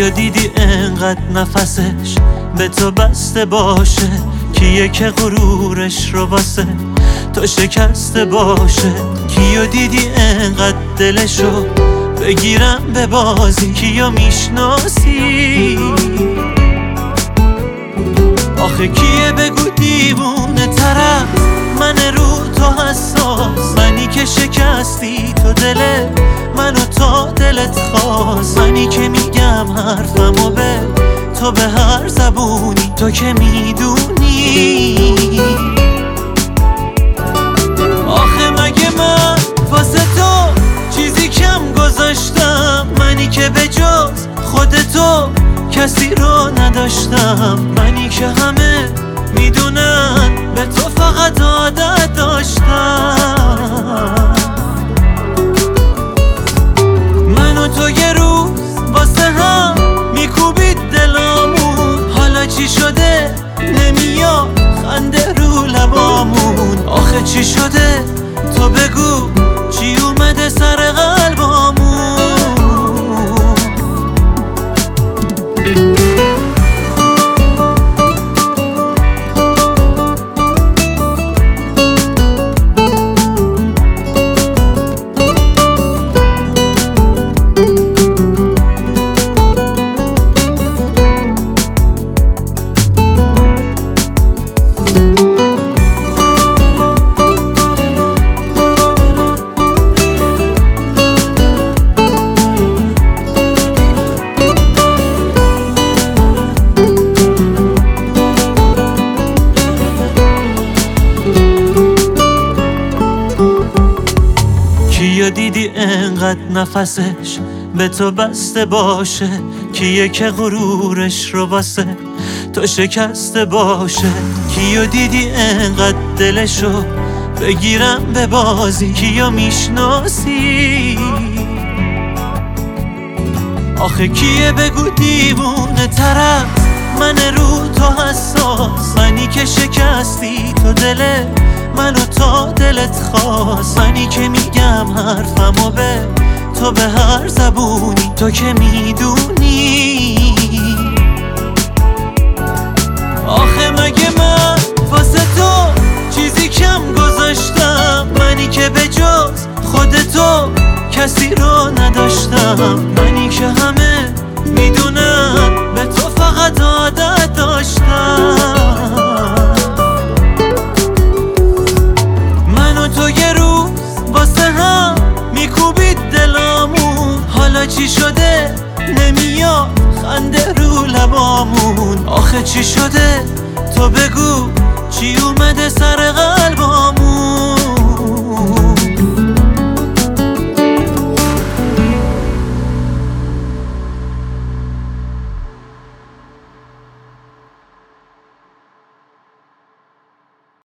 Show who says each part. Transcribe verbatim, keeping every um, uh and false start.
Speaker 1: کیو دیدی انقدر نفسش به تو بسته باشه؟ کیه که غرورش رو واسه تو شکسته باشه؟ کیو دیدی انقدر دلشو بگیرم به بازی؟ کیو میشناسی؟ آخه کیه بگو دیوونه طرف من رو تو حساس؟ منی که شکستی تو دل منو تا دلت خواست، منی که میگم حرفمو به تو به هر زبونی، تو که میدونی. آخه مگه من واسه تو چیزی کم گذاشتم؟ منی که به جز خودتو کسی رو نداشتم، منی که همه میدونن به تو فقط عادت داشتم. من و تو یه روز واسه هم میکوبید دلامون، حالا چی شده نمیاد خنده رو لبامون؟ آخه چی شده تو بگو، چی اومده سر قلبامون؟ کیو دیدی انقدر نفسش به تو بسته باشه؟ کیه که غرورش رو واسه تو شکسته باشه؟ کیو دیدی انقدر دلشو بگیرم به بازی؟ کیو میشناسی؟ آخه کیه بگو دیوونه طرف من رو تو حساس؟ منی که شکستی تو دل منو تا دلت خواست، منی که میگم حرفمو به تو به هر زبونی، تو که میدونی. آخه مگه من واسه تو چیزی کم گذاشتم؟ منی که به جز خودتو کسی رو نداشتم، منی که همه میدونن به تو فقط عادت داشتم. تو یه روز واسه هم میکوبید دلامون، حالا چی شده نمیاد خنده رو لبامون؟ آخه چی شده تو بگو، چی اومده سر قلبامون؟